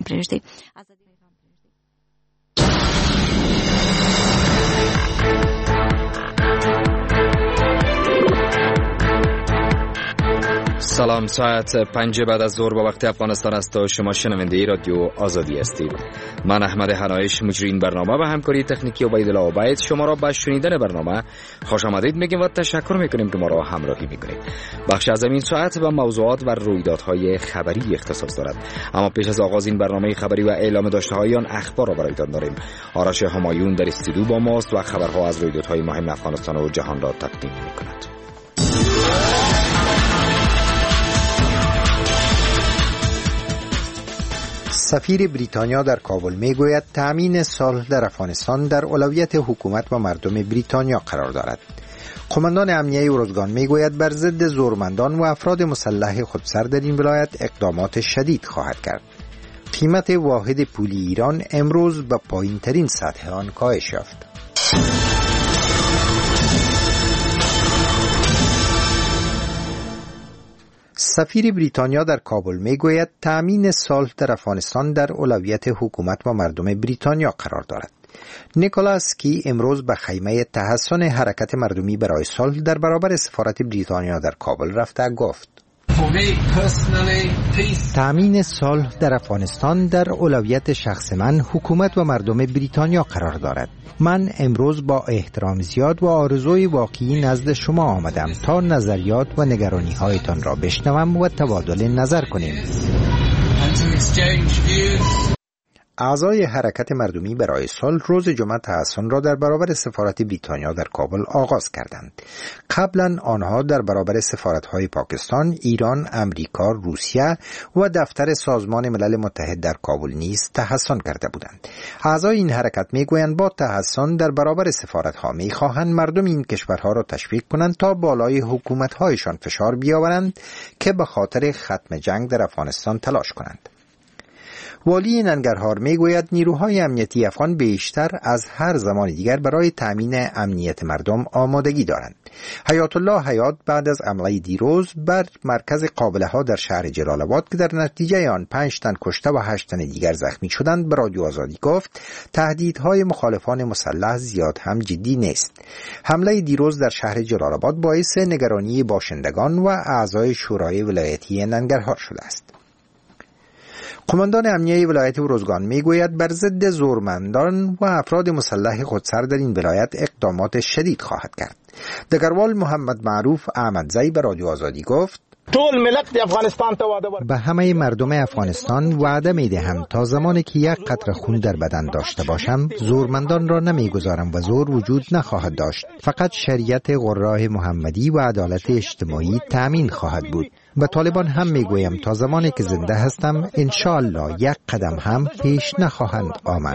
پرېږدي. سلام، ساعت 5 بعد از ظهر با وقت افغانستان است و شما شنونده رادیو آزادی هستید. من احمد هنایش مجری این برنامه و همکاری تکنیکی عبیدالله عبید شما را به شنیدن برنامه خوش آمدید میگیم و تشکر میکنیم که ما را همراهی میکنید. بخش از این ساعت به موضوعات و رویدادهای خبری اختصاص دارد، اما پیش از آغاز این برنامه خبری و اعلام داشته‌های آن اخبار را برایتان داریم. آرش همایون در استودیو با ماست و خبرها از رویدادهای مهم افغانستان و جهان را تقدیم میکند. سفیر بریتانیا در کابل میگوید تأمین صلح در افغانستان در اولویت حکومت و مردم بریتانیا قرار دارد. قماندان امنیه ارزگان میگوید بر ضد زورمندان و افراد مسلح خودسر در این ولایت اقدامات شدید خواهد کرد. قیمت واحد پولی ایران امروز به پایین‌ترین سطح آن کاهش یافت. سفیر بریتانیا در کابل میگوید تأمین صلح در افغانستان در اولویت حکومت و مردم بریتانیا قرار دارد. نیکولاس کی امروز به خیمه تحسن حرکت مردمی برای صلح در برابر سفارت بریتانیا در کابل رفته گفت: تأمین صلح در افغانستان در اولویت شخص من، حکومت و مردم بریتانیا قرار دارد. من امروز با احترام زیاد و آرزوی واقعی نزد شما آمدم تا نظریات و نگرانی هایتان را بشنوم و تبادل نظر کنیم. اعضای حرکت مردمی برای صلح روز جمعه تحسن را در برابر سفارت بریتانیا در کابل آغاز کردند. قبلا آنها در برابر سفارت‌های پاکستان، ایران، امریکا، روسیه و دفتر سازمان ملل متحد در کابل نیز تحسن کرده بودند. اعضای این حرکت میگویند با تحسن در برابر سفارت‌ها میخواهند مردم این کشورها را تشویق کنند تا بالای حکومت‌هایشان فشار بیاورند که به خاطر ختم جنگ در افغانستان تلاش کنند. والی ننگرهار میگوید نیروهای امنیتی افغان بیشتر از هر زمان دیگر برای تأمین امنیت مردم آمادگی دارند. حیات الله حیات بعد از حمله دیروز بر مرکز قابله ها در شهر جلال آباد که در نتیجه آن 5 تن کشته و 8 تن دیگر زخمی شدند به رادیو آزادی گفت تهدیدهای مخالفان مسلح زیاد هم جدی نیست. حمله دیروز در شهر جلال آباد باعث نگرانی باشندگان و اعضای شورای ولایتی ننگرهار شده است. قماندان امنیه ولایت ارزگان میگوید بر ضد زورمندان و افراد مسلح خودسر در این ولایت اقدامات شدید خواهد کرد. دگروال محمد معروف احمدزی به رادیو آزادی گفت: به همه مردم افغانستان وعده میدهم تا زمانی که یک قطره خون در بدن داشته باشم زورمندان را نمیگذارم و زور وجود نخواهد داشت. فقط شریعت قرآن محمدی و عدالت اجتماعی تأمین خواهد بود. به طالبان هم میگویم تا زمانی که زنده هستم انشاءالله یک قدم هم پیش نخواهند آمد.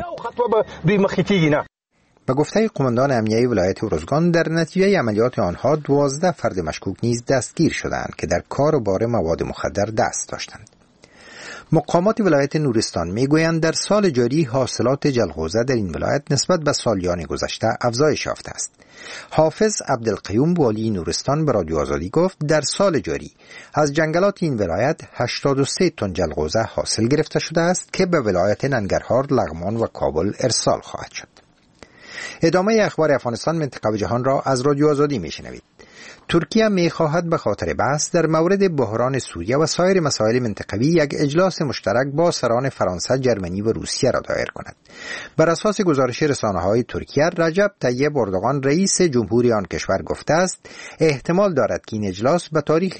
به گفته قماندان امنیه ولایت ارزگان در نتیجه عملیات آنها 12 فرد مشکوک نیز دستگیر شدند که در کار و بار مواد مخدر دست داشتند. مقامات ولایت نورستان میگویند در سال جاری حاصلات جلغوزه در این ولایت نسبت به سالیان گذشته افزایش یافته است. حافظ عبدالقیوم والی نورستان به رادیو آزادی گفت در سال جاری از جنگلات این ولایت 83 تن جلغوزه حاصل گرفته شده است که به ولایت ننگرهار، لغمان و کابل ارسال خواهد شد. ادامه اخبار افغانستان، منطقه و جهان را از رادیو آزادی میشنوید. ترکیه می‌خواهد به خاطر بحث در مورد بحران سوریه و سایر مسائل منطقوی یک اجلاس مشترک با سران فرانسه، جرمنی و روسیه را دایر کند. بر اساس گزارش رسانه‌های ترکیه، رجب طیب اردوغان رئیس جمهوری آن کشور گفته است احتمال دارد که این اجلاس به تاریخ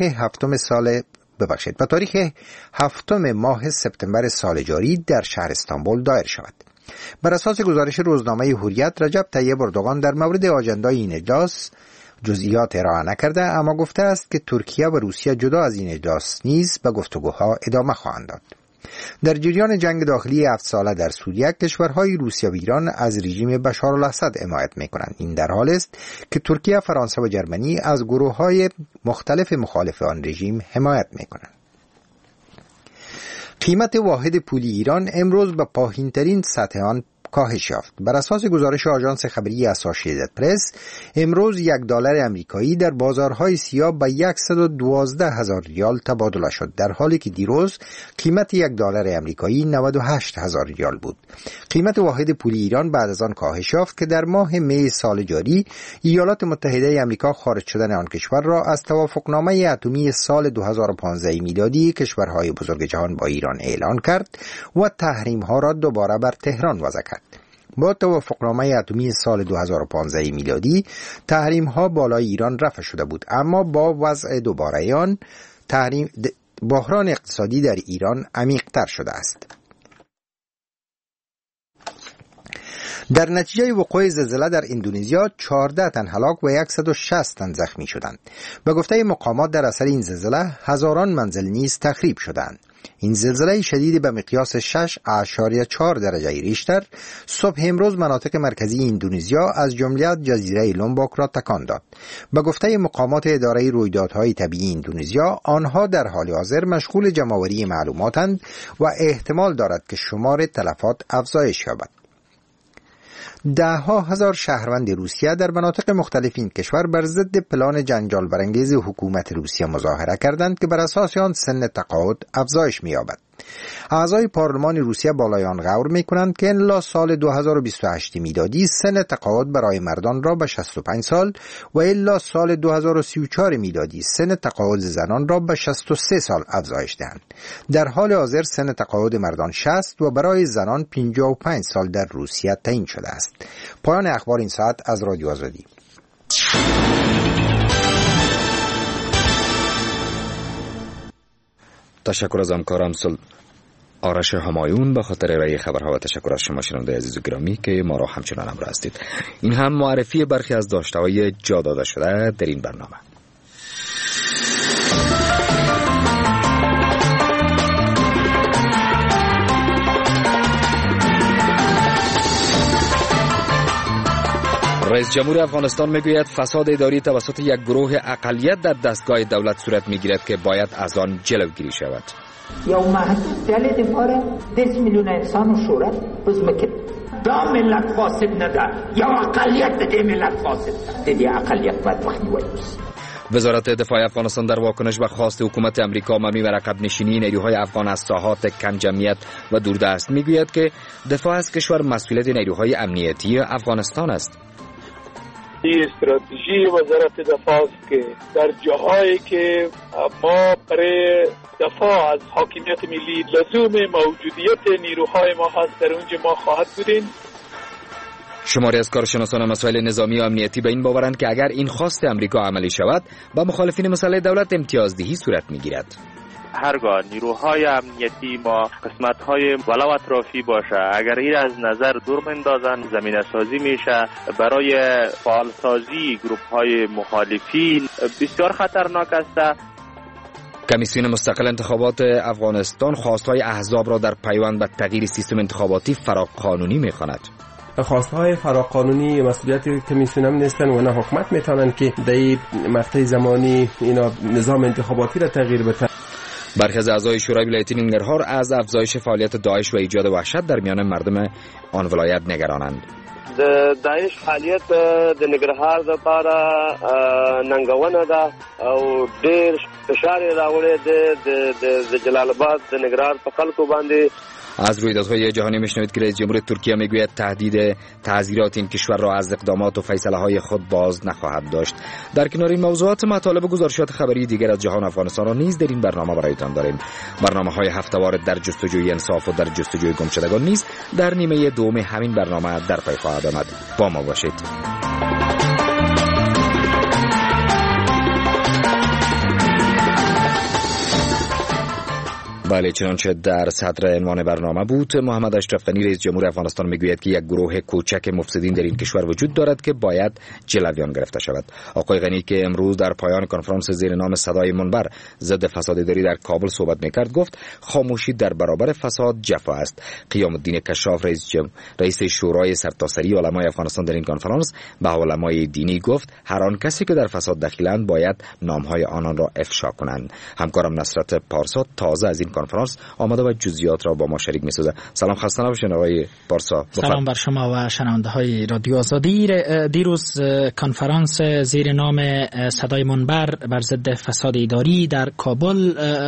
هفتم ماه سپتامبر سال جاری در شهر استانبول دایر شود. بر اساس گزارش روزنامه حریت، رجب طیب اردوغان در مورد آجندای این اجلاس جزئیات ارائه نکرده، اما گفته است که ترکیه و روسیه جدا از این اجلاس نیز به گفتگوها ادامه خواهند داد. در جریان جنگ داخلی 7 ساله در سوریه، کشورهای روسیه و ایران از رژیم بشارالاسد حمایت می‌کنند. این در حالی است که ترکیه، فرانسه و جرمنی از گروه‌های مختلف مخالف آن رژیم حمایت می‌کنند. قیمت واحد پولی ایران امروز به پایین‌ترین سطح آن کاهش یافت. بر اساس گزارش آژانس خبری اسوسییتد پرس، امروز $1 آمریکایی در بازارهای سیاه به 112,000 ریال تبادله شد، در حالی که دیروز قیمت $1 آمریکایی 98,000 ریال بود. قیمت واحد پول ایران بعد از آن کاهش یافت که در ماه می سال جاری ایالات متحده آمریکا خارج شدن آن کشور را از توافقنامه اتمی سال 2015 میلادی کشورهای بزرگ جهان با ایران اعلان کرد و تحریم‌ها را دوباره بر تهران وضع کرد. با توافقنامه اتمی سال 2015 میلادی تحریم‌ها بالای ایران رفع شده بود، اما با وضع دوباره آن بحران اقتصادی در ایران عمیق‌تر شده است. در نتیجه وقوع زلزله در اندونزیا 14 تن هلاک و 160 تن زخمی شدند. به گفته مقامات در اثر این زلزله هزاران منزل نیز تخریب شدند. این زلزله شدید به مقیاس 6.4 درجه ریشتر صبح امروز مناطق مرکزی اندونزیا از جمله جزیره لومبوک را تکان داد. به گفته مقامات اداره رویدادهای طبیعی اندونزیا، آنها در حال حاضر مشغول جمع‌آوری معلوماتند و احتمال دارد که شمار تلفات افزایش یابد. ده‌ها هزار شهروند روسیه در مناطق مختلف این کشور بر ضد پلان جنجال برانگیز حکومت روسیه مظاهره کردند که بر اساس آن سن تقاعد افزایش می‌یابد. اعضای پارلمان روسیه بالای آن غور می‌کنند که الا سال 2028 میلادی سن تقاعد برای مردان را به 65 سال و الا سال 2034 میلادی سن تقاعد زنان را به 63 سال افزایش دهند. در حال حاضر سن تقاعد مردان 60 و برای زنان 55 سال در روسیه تعیین شده است. پایان اخبار این ساعت از رادیو آزادی. تشکر از همکارم آرش همایون به خاطر ارائه خبرها و تشکر از شما شنونده عزیز و گرامی که ما را همچنان همراه هستید. این هم معرفی برخی از داشته‌های جا داده شده در این برنامه. رئیس جمهور افغانستان میگوید فساد اداری توسط یک گروه اقلیت در دستگاه دولت صورت میگیرد که باید از آن جلوگیری شود. یا محدود دلیل دفاره 10 میلیون انسان و شورت بزمکه دا ملت فاسد نده یا اقلیت ده ملت فاسد ده اقلیت باید وقتی ویوز. وزارت دفاع افغانستان در واکنش به خواست حکومت امریکا مبنی بر عقب نشینی نیروهای افغان از ساحات کم جمعیت و دوردست میگوید که دفاع از کشور مسئولیت نیروهای امنیتی افغانستان است. این استراتژی وزارت دفاع است که در جاهایی که ما برای دفاع از حاکمیت ملی لزوم موجودیت نیروهای ما هست در اونجا ما خواهد بودیم. شماری از کارشناسان مسائل نظامی و امنیتی به این باورند که اگر این خواست امریکا عملی شود با مخالفین مسلح دولت امتیازدهی صورت میگیرد. هرگاه نیروهای امنیتی ما قسمت‌های ولو اطرافی باشه اگر این از نظر دور مندازن زمینه سازی میشه برای فعال سازی گروه‌های مخالفین بسیار خطرناک است. کمیسیون مستقل انتخابات افغانستان خواست‌های احزاب را در پیوند به تغییر سیستم انتخاباتی فراقانونی می‌خواند. خواستهای فراقانونی مسئولیت کمیسیون هم نیستن و نه حکومت میتونن که در مقطع زمانی اینا نظام انتخاباتی را تغییر بدن. برخی از اعضای شورای ولایتی ننگرهار از افزایش فعالیت داعش و ایجاد وحشت در میان مردم آن ولایت نگرانند. داعش فعالیت د ننګرهار لپاره ننګونه ده او ډېر فشار راوړی د جلال آباد د ننګرهار په خلکو باندې. از رویدادهای جهانی میشنوید که رئیس جمهور ترکیه میگوید تهدید تعزیرات این کشور را از اقدامات و فیصله‌های خود باز نخواهد داشت. در کنار این موضوعات مطالب و گزارشات خبری دیگر از جهان افغانستان را نیز در این برنامه برایتان داریم. برنامه‌های هفته‌وار در جستجوی انصاف و در جستجوی گمشدگان نیز در نیمه دوم همین برنامه در پی خواهد آمد. با ما باشید. بله، چنانچه در صدر عنوان برنامه بود، محمد اشرف غنی رئیس جمهور افغانستان میگوید که یک گروه کوچک مفسدین در این کشور وجود دارد که باید جلویان گرفته شود. آقای غنی که امروز در پایان کنفرانس زیر نام صدای منبر ضد فساد اداری در کابل صحبت میکرد گفت خاموشی در برابر فساد جفا است. قیام الدین کشاف رئیس شورای سرتاسری علمای افغانستان در این کنفرانس به علمای دینی گفت هر آن کسی که در فساد دخیلند باید نامهای آنان را افشا کنند. همکارم نصرت پارسا تازه از این کنفرانس آمده و جزئیات را با ما شریک می‌سازه. سلام، خسته نباشید آقای پارسا. سلام بر شما و شنونده‌های رادیو آزادی. دیروز کنفرانس زیر نام صدای منبر بر ضد فساد اداری در کابل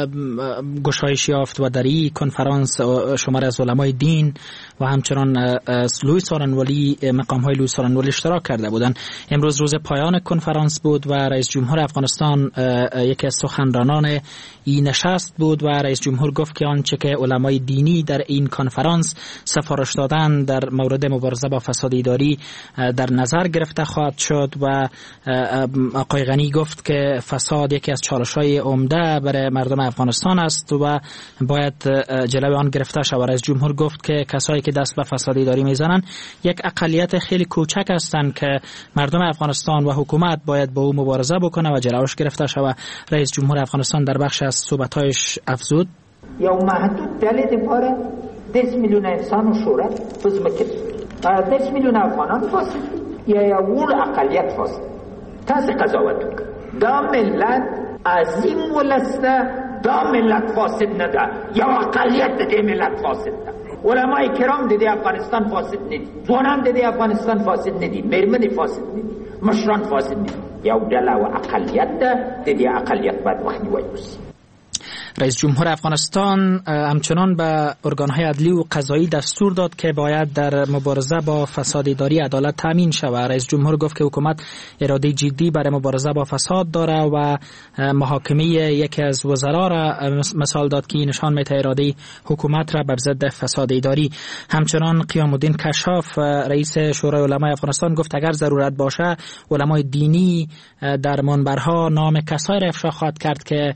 گشایش یافت و در این کنفرانس شمار از علمای دین و همچنان لوی سارنوالی، مقام‌های لوی سارنوالی اشتراک کرده بودند. امروز روز پایان کنفرانس بود و رئیس جمهور افغانستان یکی از سخنرانان این نشست بود و رئیس جمهور گفت که آنچه که علمای دینی در این کنفرانس سفارش دادن در مورد مبارزه با فساد اداری در نظر گرفته خواهد شد و آقای غنی گفت که فساد یکی از چالش‌های عمده برای مردم افغانستان است و باید جلوی آن گرفته شود. رئیس جمهور گفت که کسایی که دست به فساد اداری میزنن یک اقلیت خیلی کوچک هستند که مردم افغانستان و حکومت باید با او مبارزه بکنه و جلوش گرفته شود. رئیس جمهور افغانستان در بخش از صحبت‌هایش افزود: یا محدود دلیل پاره 10 میلیون انسان و شورا بزمکت 10 میلیون افغانان فاسد یا اول اقلیت فاسد. تاسو قضاوت وکړه دا ملت عظیم ولسته، دا ملت فاسد نه ده، یا اقلیت د ملت فاسد ده. علماء کرام د افغانستان فاسد نه دي، ځوانان د افغانستان فاسد نه دي، میرمنې فاسد نه دي، مشران فاسد نه دي. یو ډله و اقلیت ده، د دې اقلیت باید مخنیوی وشي. رئیس جمهور افغانستان همچنان به ارگانهای عدلی و قضایی دستور داد که باید در مبارزه با فساد اداری عدالت تامین شود. رئیس جمهور گفت که حکومت اراده جدی برای مبارزه با فساد داره و محاکمه یکی از وزرا را مثال داد که نشان میده اراده حکومت را بر ضد فساد اداری. همچنان قیام الدین کشاف رئیس شورای علمای افغانستان گفت اگر ضرورت باشه علمای دینی در منبرها نام کسایی را افشا خواهد کرد که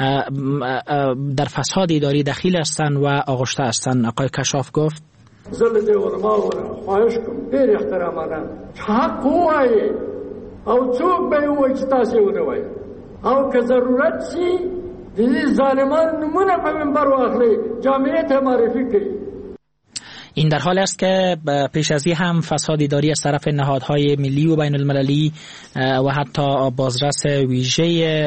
در فساد اداری دخیل هستند و آغشته هستند. آقای کشاف گفت: زل دی علما و خواهش کوم ډیر احترامانه حق وایي او څوک به وایي چې تاسو ونه وایي او که ضرورت شي د ظالمان نمونه په منبر واخلي جامعه ته معرفي کړي. این در حال است که پیش از این هم فساد اداری از طرف نهادهای ملی و بین المللی و حتی بازرس ویژه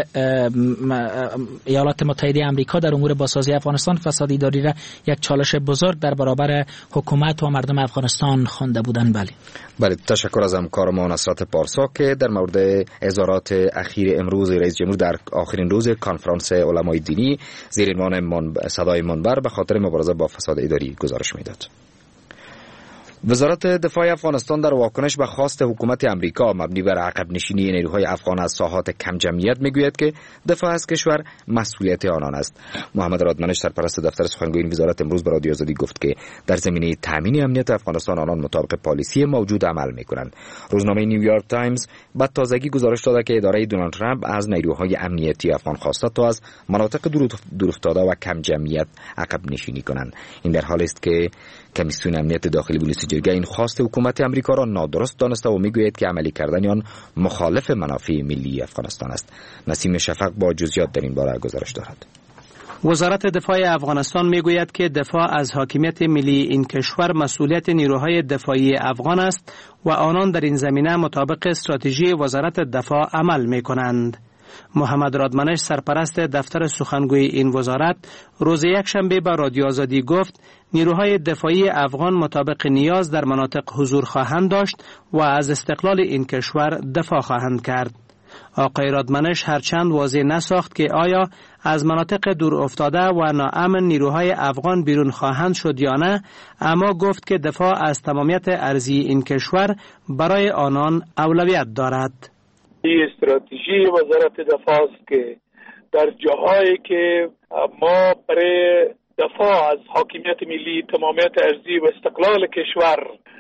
ایالات متحده آمریکا در امور بازسازی افغانستان فساد اداری را یک چالش بزرگ در برابر حکومت و مردم افغانستان خوانده بودند. بله، تشکر از همکار ما نصرت پارسا که در مورد اظهارات اخیر امروز رئیس جمهور در آخرین روز کنفرانس علمای دینی زیر عنوان صدای منبر به خاطر مبارزه با فساد اداری گزارش میداد. وزارت دفاع افغانستان در واکنش به خواست حکومت امریکا مبنی بر عقب نشینی نیروهای افغان از ساحات کم جمعیت میگوید که دفاع از کشور مسئولیت آنان است. محمد رادمنش سرپرست دفتر سخنگوی این وزارت امروز به رادیو آزادی گفت که در زمینه تامین امنیت افغانستان آنان مطابق پالیسی موجود عمل میکنند. روزنامه نیویورک تایمز به تازگی گزارش داده که اداره دونالد ترامپ از نیروهای امنیتی افغان خواسته تا از مناطق دورافتاده و کم جمعیت عقب نشینی کنند. این در حالی است که کمیسیون امنیت داخلی بلوس جرگه این خواست حکومت امریکا را نادرست دانسته و میگوید که عملی کردن آن مخالف منافع ملی افغانستان است. نسیم شفق با جزئیات در این باره گزارش دارد. وزارت دفاع افغانستان میگوید که دفاع از حاکمیت ملی این کشور مسئولیت نیروهای دفاعی افغان است و آنان در این زمینه مطابق استراتژی وزارت دفاع عمل میکنند. محمد رادمنش سرپرست دفتر سخنگوی این وزارت روز یکشنبه به رادیو آزادی گفت نیروهای دفاعی افغان مطابق نیاز در مناطق حضور خواهند داشت و از استقلال این کشور دفاع خواهند کرد. آقای رادمنش هرچند واضح نساخت که آیا از مناطق دور افتاده و ناامن نیروهای افغان بیرون خواهند شد یا نه، اما گفت که دفاع از تمامیت ارضی این کشور برای آنان اولویت دارد. این استراتژی وزارت دفاع است که در جاهایی که ما برای دفاع از حاکمیت ملی، تمامیت ارضی و استقلال کشور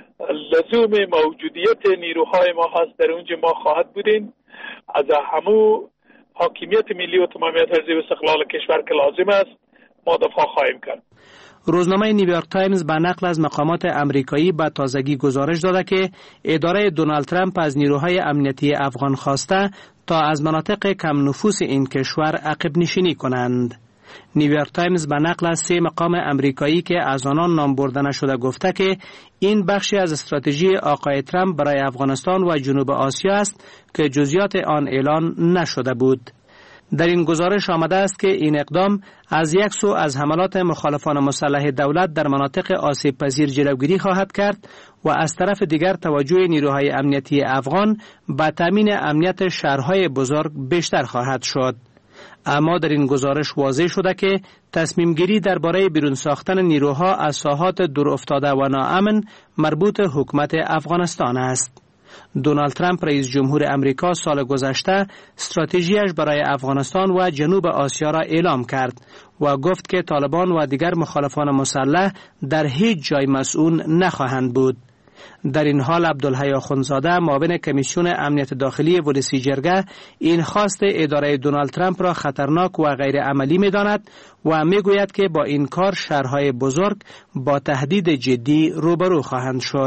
لزوم موجودیت نیروهای ما هست، در اونجا ما خواهد بودیم. از همو حاکمیت ملی و تمامیت ارضی و استقلال کشور که لازم است ما دفاع خواهیم کرد. روزنامه نیویورک تایمز به نقل از مقامات امریکایی به تازگی گزارش داده که اداره دونالد ترامپ از نیروهای امنیتی افغان خواسته تا از مناطق کم نفوس این کشور عقب نشینی کنند. نیویورک تایمز به نقل از 3 مقام امریکایی که از آنان نام برده نشده گفته که این بخشی از استراتژی آقای ترامپ برای افغانستان و جنوب آسیا است که جزئیات آن اعلان نشده بود. در این گزارش آمده است که این اقدام از یک سو از حملات مخالفان مسلح دولت در مناطق آسیب پذیر جلوگیری خواهد کرد و از طرف دیگر توجه نیروهای امنیتی افغان به تامین امنیت شهرهای بزرگ بیشتر خواهد شد. اما در این گزارش واضح شده که تصمیم گیری درباره بیرون ساختن نیروها از ساحات دور افتاده و ناامن مربوط حکومت افغانستان است. دونالد ترامپ رئیس جمهور امریکا سال گذشته استراتژیش برای افغانستان و جنوب آسیا را اعلام کرد و گفت که طالبان و دیگر مخالفان مسلح در هیچ جای مسئول نخواهند بود. در این حال عبدالحی آخوندزاده معاون کمیسیون امنیت داخلی ولسی جرگه این خواست اداره دونالد ترامپ را خطرناک و غیر عملی می‌داند و می‌گوید که با این کار شهرهای بزرگ با تهدید جدی روبرو خواهند شد.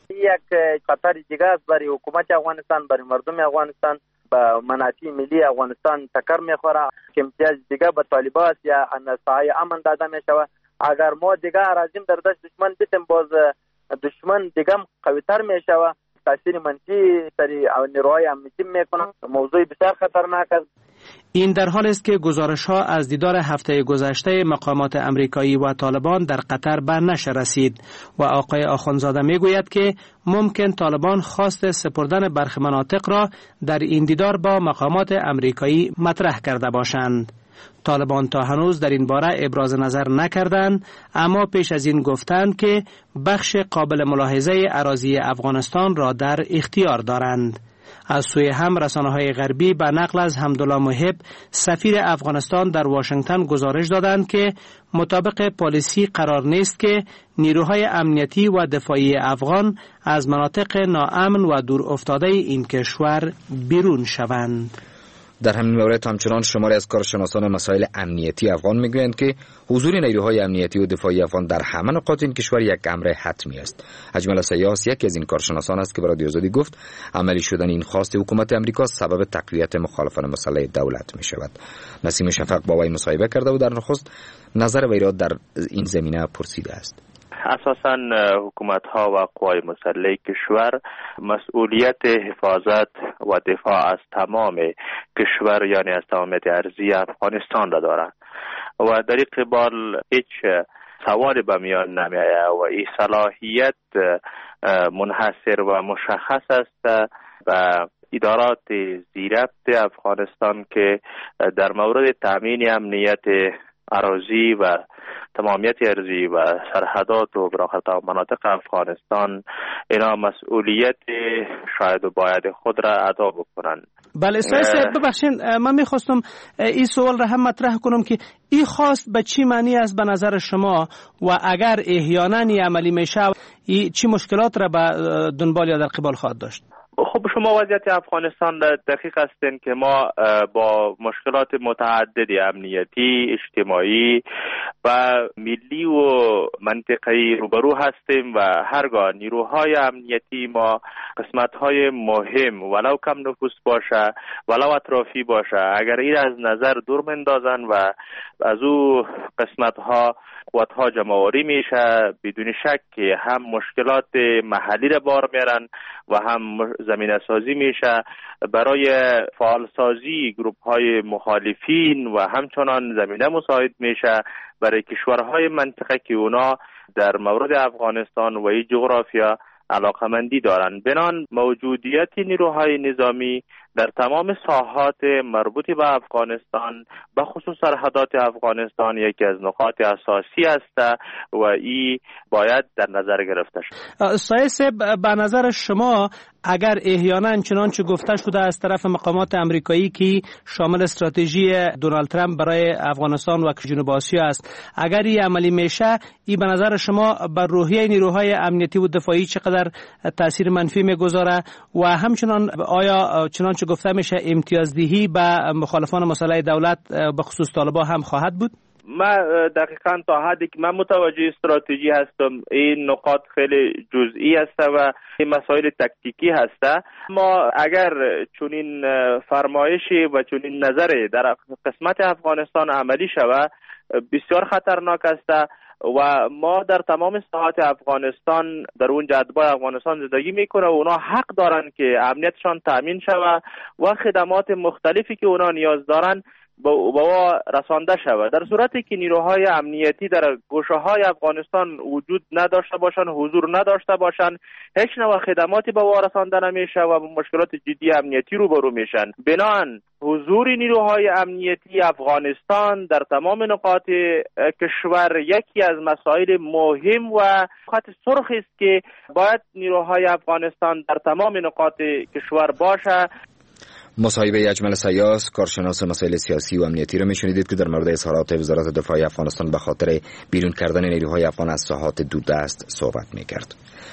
یک خطر دیگه است برای حکومت افغانستان، برای مردم افغانستان، با منافع ملی افغانستان تکر می‌خوره که امتیاز دیگه به طالبان است یا سایه امن داده می‌شود. اگر ما دیگه راځیم در دشت دشمن بیتیم باز دشمن دیگه قوی‌تر می‌شود، تاثیر منفی سر نیروهای امنیتی می‌کنه. موضوع بسیار خطرناک است. این در حال است که گزارش‌ها از دیدار هفته گذشته مقامات امریکایی و طالبان در قطر به نشر رسید و آقای آخوندزاده می‌گوید که ممکن طالبان خواست سپردن برخی مناطق را در این دیدار با مقامات امریکایی مطرح کرده باشند. طالبان تا هنوز در این باره ابراز نظر نکردند، اما پیش از این گفتند که بخش قابل ملاحظه اراضی افغانستان را در اختیار دارند. از سوی هم رسانه‌های غربی به نقل از حمدالله محب سفیر افغانستان در واشنگتن گزارش دادند که مطابق پالیسی قرار نیست که نیروهای امنیتی و دفاعی افغان از مناطق ناامن و دور افتاده این کشور بیرون شوند. در همین مورد همچنان شماری از کارشناسان مسائل امنیتی افغان میگویند که حضور نیروهای امنیتی و دفاعی افغان در همه نقاط این کشور یک امر حتمی است. اجمل سیاس یکی از این کارشناسان است که به رادیو آزادی گفت عملی شدن این خواست حکومت امریکا سبب تقویت مخالفان مسلح دولت می شود. نسیم شفق با وی مصاحبه کرده و در نخست نظر وی را در این زمینه پرسیده است. اساساً حکومت‌ها و قوای مسلح کشور مسئولیت حفاظت و دفاع از تمام کشور یعنی از تمامیت ارضی افغانستان را دارند و در این قبال هیچ سوالی به میان نمی‌آید و این صلاحیت منحصر و مشخص است و ادارات زیربط افغانستان که در مورد تامین امنیت اراضی و تمامیت ارضی و سرحدات و براخط مناطق افغانستان اینا مسئولیت شاید و باید خود را ادا بکنن. بله سایه ببخشید من میخواستم این سوال را هم مطرح کنم که این خواست به چی معنی است به نظر شما و اگر احیانا عملی میشه چی مشکلات را به دنبال یا در قبال خواهد داشت؟ خب شما وضعیت افغانستان دقیق هستین که ما با مشکلات متعددی امنیتی، اجتماعی و ملی و منطقه‌ای روبرو هستیم و هرگاه نیروهای امنیتی ما قسمت‌های مهم ولو کم نفوس باشه ولو اطرافی باشه اگر این از نظر دور مندازن و از او قسمت‌ها قوت‌ها جمع‌آوری میشه بدون شک که هم مشکلات محلی را بار میارن و هم زمینه سازی میشه برای فعال سازی گروپ های مخالفین و همچنان زمینه مساعد میشه برای کشورهای منطقه که اونا در مورد افغانستان و این جغرافیا علاقمندی دارند. بنان موجودیت نیروهای نظامی در تمام ساحات مربوط به افغانستان به خصوص سرحدات افغانستان یکی از نقاط اساسی است و این باید در نظر گرفته شود. سایه به نظر شما اگر احیانا چنانچه گفته شده از طرف مقامات امریکایی که شامل استراتژی دونالد ترامپ برای افغانستان و جنوب آسیا است اگر این عملی میشه این به نظر شما بر روحیه نیروهای امنیتی و دفاعی چقدر تاثیر منفی میگذاره و همچنان آیا چنانچه گفته میشه امتیازدهی به مخالفان مسلح دولت به خصوص طالبان هم خواهد بود؟ من دقیقاً تا حدی که من متوجه استراتژی هستم این نقاط خیلی جزئی است و این مسائل تکتیکی هست. ما اگر چنین فرمایشی و چنین نظری در قسمت افغانستان عملی شود بسیار خطرناک است و ما در تمام ساحات افغانستان در اون اتباع افغانستان زندگی میکنه و اونا حق دارن که امنیتشان تامین شود و خدمات مختلفی که اونا نیاز دارن به رسانده شود. در صورتی که نیروهای امنیتی در گوشه‌های افغانستان وجود نداشته باشند، حضور نداشته باشند، هیچ نوع خدماتی به رسانده نمیشه و مشکلات جدی امنیتی روبرو میشن. بنابراین حضور نیروهای امنیتی افغانستان در تمام نقاط کشور یکی از مسائل مهم و خط سرخ است که باید نیروهای افغانستان در تمام نقاط کشور باشه. مصاحبه اجمل سیاس، کارشناس مسائل سیاسی و امنیتی را میشنیدید که در مورد اظهارات وزارت دفاع افغانستان به خاطر بیرون کردن نیروهای افغان از ساحات دوردست صحبت میکرد.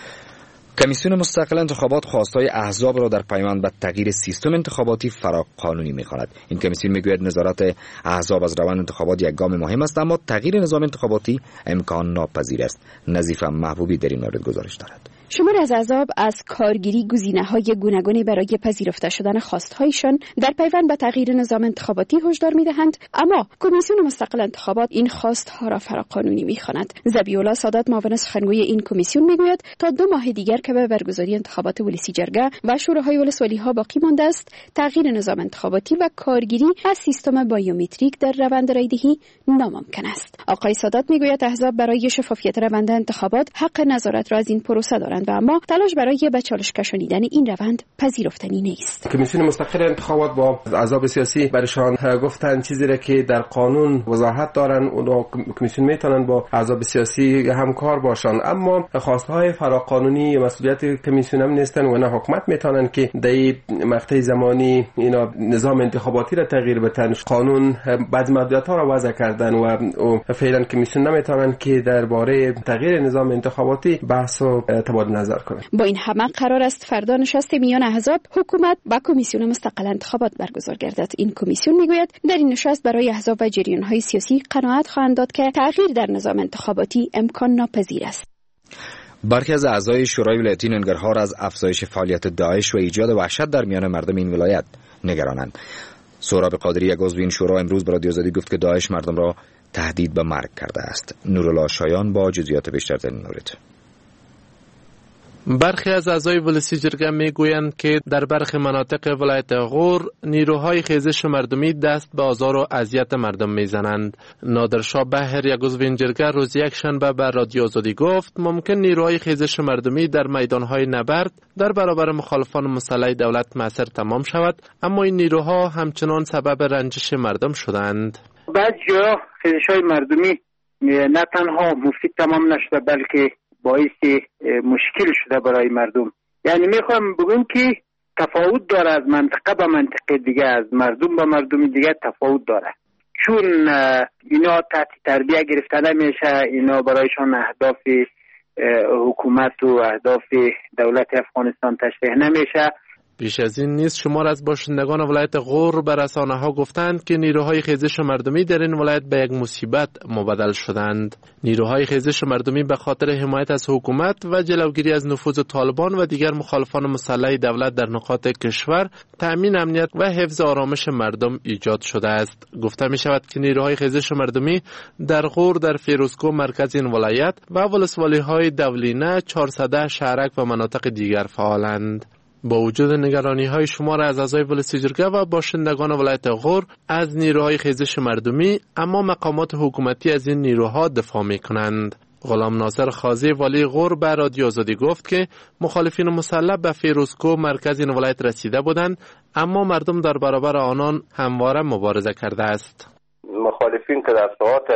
کمیسیون مستقل انتخابات خواستهای احزاب را در پیوند به تغییر سیستم انتخاباتی فراقانونی می‌خواند. این کمیسیون میگوید نظارت احزاب از روند انتخابات یک گام مهم است، اما تغییر نظام انتخاباتی امکان ناپذیر است. نظیفه محبوبی در این مورد گزارش دارد. شمار از احزاب از کارگیری گزینه‌های گوناگونی برای پذیرفته شدن خواست‌هایشان در پیوند به تغییر نظام انتخاباتی هشدار می‌دهند، اما کمیسیون مستقل انتخابات این خواست‌ها را فراقانونی می‌خواند. ذبیح‌الله سادات، معاون سخنگوی این کمیسیون، میگوید تا 2 ماه دیگر که به برگزاری انتخابات ولسی جرگه و شوراهای ولسوالی‌ها باقی مانده است، تغییر نظام انتخاباتی و کارگیری از سیستم بایومتریک در روند رایدهی ناممکن است. آقای سادات میگوید احزاب برای شفافیت روند انتخابات حق نظارت را از این پروسه دارند و اما تلاش برای به چالش کشانیدن این روند پذیرفتنی نیست. کمیسیون مستقل انتخابات با احزاب سیاسی برشان گفتن چیزی را که در قانون وضاحت دارن، اون کمیسیون میتونن با احزاب سیاسی همکار باشن، اما خواستهای فراقانونی مسئولیت کمیسیون هم نیستن و نه حکومت میتونن که در مقطع زمانی اینا نظام انتخاباتی را تغییر بدن. قانون بعضی محدودیت‌ها را وضع کردن و فعلا کمیسیون نمیتونن که درباره تغییر نظام انتخاباتی بحث و تبادل نظر کنه. با این همه قرار است فردا نشست میان احزاب، حکومت و کمیسیون مستقل انتخابات برگزار گردد. این کمیسیون میگوید در این نشست برای احزاب و جریان‌های سیاسی قناعت خواهند داد که تغییر در نظام انتخاباتی امکان ناپذیر است. برخی از اعضای شورای ولایتی ننگرهار از افزایش فعالیت داعش و ایجاد وحشت در میان مردم این ولایت نگرانند. سهراب قادری، یک عضو این شورا، امروز به رادیو آزادی گفت که داعش مردم را تهدید به مرگ کرده است. نورالله شایان با جزئیات بیشتر در این مورد. برخی از اعضای ولسی جرگه میگویند که در برخی مناطق ولایت غور نیروهای خیزش مردمی دست به آزار و اذیت مردم میزنند. نادرشاه بهر، یک عضو این جرگه، روز یک شنبه به رادیو آزادی گفت ممکن نیروهای خیزش مردمی در میدانهای نبرد در برابر مخالفان مسلح دولت مؤثر تمام شود، اما این نیروها همچنان سبب رنجش مردم شدند. بعضی جا خیزش‌های مردمی نه تنها مفید تمام نشده بلکه باعث مشکل شده برای مردم. یعنی میخوام بگم که تفاوت داره از منطقه به منطقه دیگه، از مردم به مردم دیگه تفاوت داره، چون اینا تحت تربیه گرفته نمیشه، اینا برایشان اهداف حکومت و اهداف دولت افغانستان تشریح نمیشه. بیش از این نیز شمار از باشندگان ولایت غور به رسانه‌ها گفتند که نیروهای خیزش مردمی در این ولایت به یک مصیبت مبدل شدند. نیروهای خیزش مردمی به خاطر حمایت از حکومت و جلوگیری از نفوذ طالبان و دیگر مخالفان مسلح دولت در نقاط کشور تأمین امنیت و حفظ آرامش مردم ایجاد شده است. گفته می شود که نیروهای خیزش مردمی در غور، در فیروزکوه مرکز این ولایت و ولسوالی‌های دولینه، چهارسده، شهرک و مناطق دیگر فعالند. با وجود نگرانی‌های شمار از اعضای ولسی جرگه و باشندگان ولایت غور از نیروهای خیزش مردمی، اما مقامات حکومتی از این نیروها دفاع می‌کنند. غلام ناصر خازی، والی غور، به رادیو آزادی گفت که مخالفین مسلح به فیروزکوه مرکز این ولایت رسیده بودند، اما مردم در برابر آنان همواره مبارزه کرده است. مخالفین که در ساحات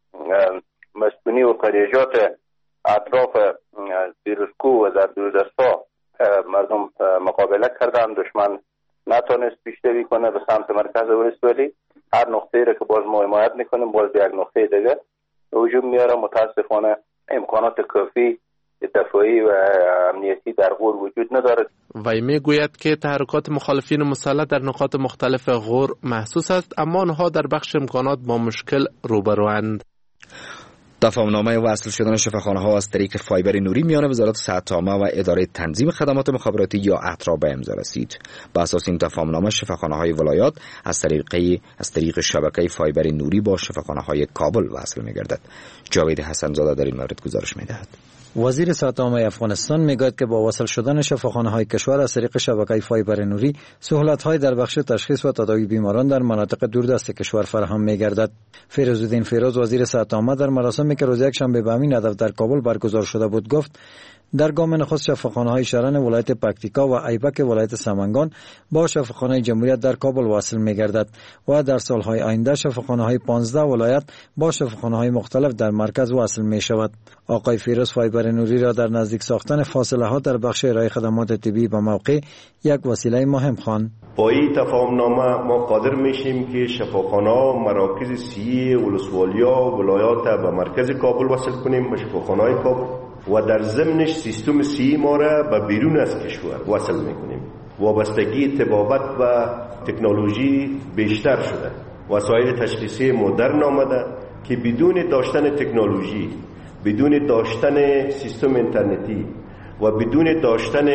مسکونی و قریجات اطراف فیروزکوه و در دوردستا مردم مقابله کردن، دشمن نتونست پیشروی کنه به سمت مرکز ولسوالی. هر نقطه‌ای را که باز ما حمایت میکنیم باز به یک نقطه دیگه هجوم میاره. متاسفانه امکانات کافی دفاعی و امنیتی در غور وجود ندارد. وی میگوید که تحرکات مخالفین مسلح در نقاط مختلف غور محسوس است، اما آنها در بخش امکانات با مشکل روبروند. تفاهمنامه وصل شدن شفاخانه‌ها از طریق فایبر نوری میان وزارت صحت عامه و اداره تنظیم خدمات مخابراتی یا اترا به امضا رسید. بر اساس این تفاهمنامه شفاخانه‌های ولایات از طریق شبکه فایبر نوری با شفاخانه‌های کابل وصل می‌گردد. جاوید حسن‌زاده در این مورد گزارش می‌دهد. وزیر صحت عامه افغانستان میگوید که با وصل شدن شفاخانه‌های کشور از طریق شبکه فایبر نوری سهولت‌های در بخش تشخیص و تداوی بیماران در مناطق دوردست کشور فراهم می‌گردد. فیروزالدین فیروز وزیر صحت عامه در مراسمی که روز یکشنبه به همین هدف در کابل برگزار شده بود گفت در گام نخست شفاخانه‌های شرن ولایت پکتیکا و ایبک ولایت سمنگان با شفاخانه جمهوریت در کابل واصل می‌گردد و در سال‌های آینده شفاخانه‌های 15 ولایت با شفاخانه‌های مختلف در مرکز واصل می‌شود. آقای فیروز فایبر نوری را در نزدیک ساختن فاصله‌ها در بخش ارائه خدمات طبی به موقع یک وسیله مهم خواند. با این تفاهمنامه ما قادر میشیم که شفاخانه‌ها مراکز صحی ولسوالیا و ولایات به مرکز کابل وصل کنیم به شفاخانه‌های کابل و در ضمنش سیستم صحی ما را به بیرون از کشور وصل میکنیم. وابستگی طبابت و تکنولوژی بیشتر شده. وسایل تشخیصی مدرن آمده که بدون داشتن تکنولوژی، بدون داشتن سیستم اینترنتی و بدون داشتن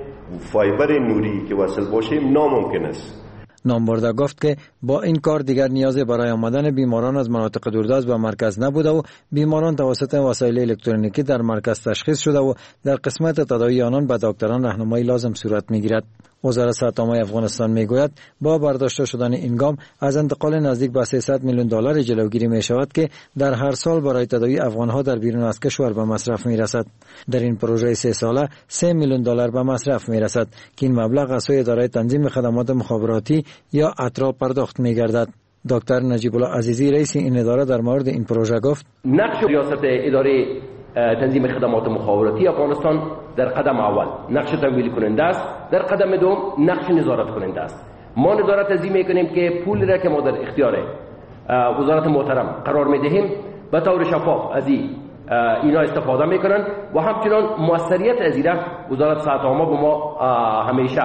فایبر نوری که وصل باشیم ناممکن است. نامبرده گفت که با این کار دیگر نیازی برای آمدن بیماران از مناطق دوردست به مرکز نبوده و بیماران توسط وسایل الکترونیکی در مرکز تشخیص شده و در قسمت تداوی آنان به دکتران راهنمایی لازم صورت میگیرد. وزارت صحت عامه افغانستان میگوید با برداشته شدن این گام از انتقال نزدیک به 300 میلیون دلار جلوگیری می شود که در هر سال برای تداوی افغانها در بیرون از کشور به مصرف می رسد. در این پروژه 3 ساله 3 میلیون دلار به مصرف می رسد که این مبلغ از سوی اداره تنظیم خدمات مخابراتی یا اترا پرداخت می گردد. دکتر نجیب الله عزیزی رئیس این اداره در مورد این پروژه گفت: نقش ریاست اداره تنظیم خدمات مخابراتی افغانستان در قدم اول نقش تمویل کننده است، در قدم دوم نقش نظارت کننده است. ما نظارت ازی میکنیم که پول را که ما در اختیار وزارت محترم قرار میدهیم به طور شفاف از اینا استفاده میکنن و همچنان موثریت از این وزارت صحت عامه به ما همیشه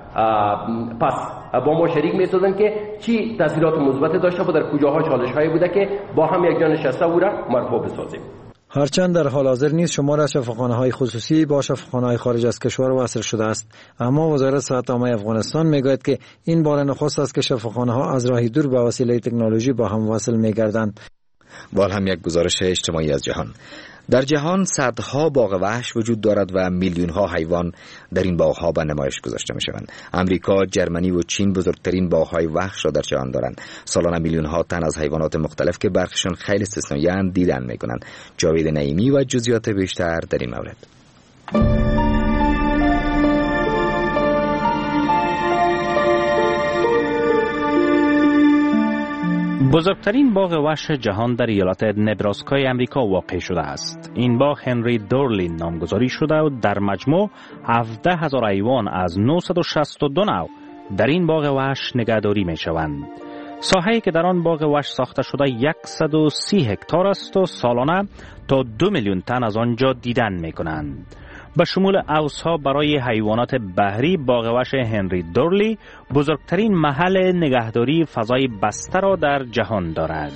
پس با ما شریک می‌سازن که چی تاثیرات مثبت داشته و در کجاها چالش‌هایی بوده که با هم یک جا نشسته او را مرفوع بسازیم. هرچند در حال حاضر نیز شمار از شفاخانه‌های خصوصی با شفاخانه‌های خارج از کشور وصل شده است، اما وزارت صحت عامه افغانستان میگوید که این بار نخست است که شفاخانه‌ها از راه دور به وسیله تکنولوژی با هم وصل می‌گردند. وال هم یک گزارش اجتماعی از جهان. در جهان صدها باغ وحش وجود دارد و میلیون‌ها حیوان در این باغ‌ها به نمایش گذاشته می‌شوند. امریکا، جرمنی و چین بزرگترین باغ‌های وحش را در جهان دارند. سالانه میلیون‌ها تن از حیوانات مختلف که برخشان خیلی استثنایی دیدن می‌کنند. جاوید نعیمی و جزئیات بیشتر در این مورد. بزرگترین باغ وحش جهان در ایالت نبراسکای امریکا واقع شده است. این باغ هنری دورلین نامگذاری شده و در مجموع 17,000 حیوان از 962 نوع در این باغ وحش نگهداری می شوند. ساحه‌ای که در آن باغ وحش ساخته شده 130 هکتار است و سالانه تا 2 میلیون تن از آنجا دیدن می کنند. به شمول اوس‌ها برای حیوانات بحری، باغ وحش هنری دورلی بزرگترین محل نگهداری فضای بسته را در جهان دارد.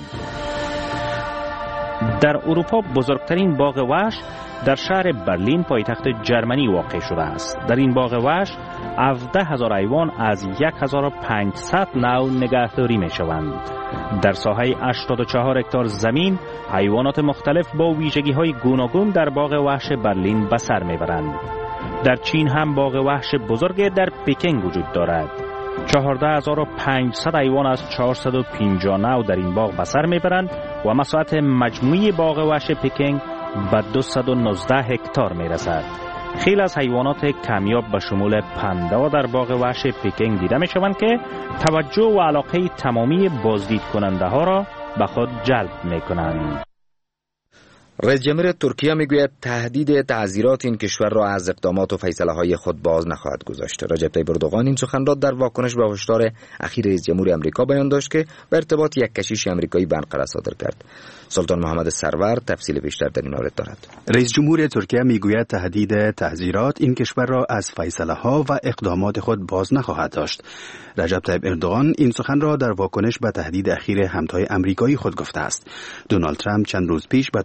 در اروپا بزرگترین باغ وحش در شهر برلین پایتخت جرمنی واقع شده است. در این باغ وحش 17,000 حیوان از 1,500 نوع نگهداری می شوند. در ساحه 84 هکتار زمین حیوانات مختلف با ویژگی‌های گوناگون در باغ وحش برلین به سر می‌برند. در چین هم باغ وحش بزرگ در پکینگ وجود دارد. 14,500 حیوان از 450 نوع در این باغ به سر می‌برند و مساحت مجموعی باغ وحش پکینگ به 219 هکتار می‌رسد. خیلی از حیوانات کمیاب به شمول پندا در باغ وحش پکینگ دیده می‌شوند که توجه و علاقه تمامی بازدید کننده ها را به خود جلب می‌کنند. رئیس جمهور ترکیه میگوید تهدید تعزیرات این کشور را از اقدامات و فیصله‌های خود باز نخواهد گذاشت. رجب طیب اردوغان این سخن را در واکنش به هشدار اخیر رئیس جمهور آمریکا بیان داشت که به ارتباط یک کشیش آمریکایی برقرار صادر کرد. سلطان محمد سرور تفصیل بیشتر در این مورد دارد. رئیس جمهور ترکیه میگوید تهدید تعزیرات این کشور را از فیصله‌ها و اقدامات خود باز نخواهد داشت. رجب طیب اردوغان این سخن را در واکنش به تهدید اخیر همتای آمریکایی خود گفته است. دونالد ترامپ چند روز پیش به ترکیه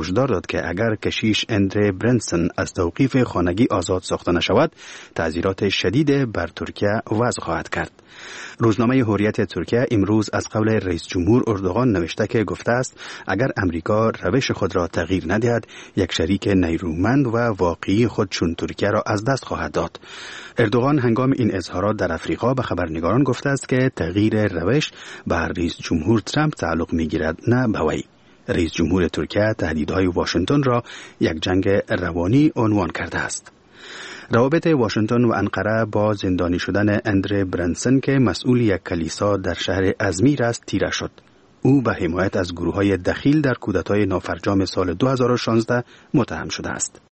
هشدار داد که اگر کشیش اندره برنسن از توقیف خانگی آزاد ساخته نشود، تعزیرات شدید بر ترکیه وضع خواهد کرد. روزنامه حریت ترکیه امروز از قول رئیس جمهور اردوغان نوشته که گفته است اگر امریکا روش خود را تغییر ندهد، یک شریک نیرومند و واقعی خود چون ترکیه را از دست خواهد داد. اردوغان هنگام این اظهارات در افریقا به خبرنگاران گفته است که تغییر روش بر رئیس جمهور ترامپ تعلق می‌گیرد، نه به وی. رئیس جمهور ترکیه تهدیدهای واشنگتن را یک جنگ روانی عنوان کرده است. روابط واشنگتن و انقره با زندانی شدن اندره برنسن که مسئول یک کلیسا در شهر ازمیر است تیره شد. او به حمایت از گروه‌های دخیل در کودتای نافرجام سال 2016 متهم شده است.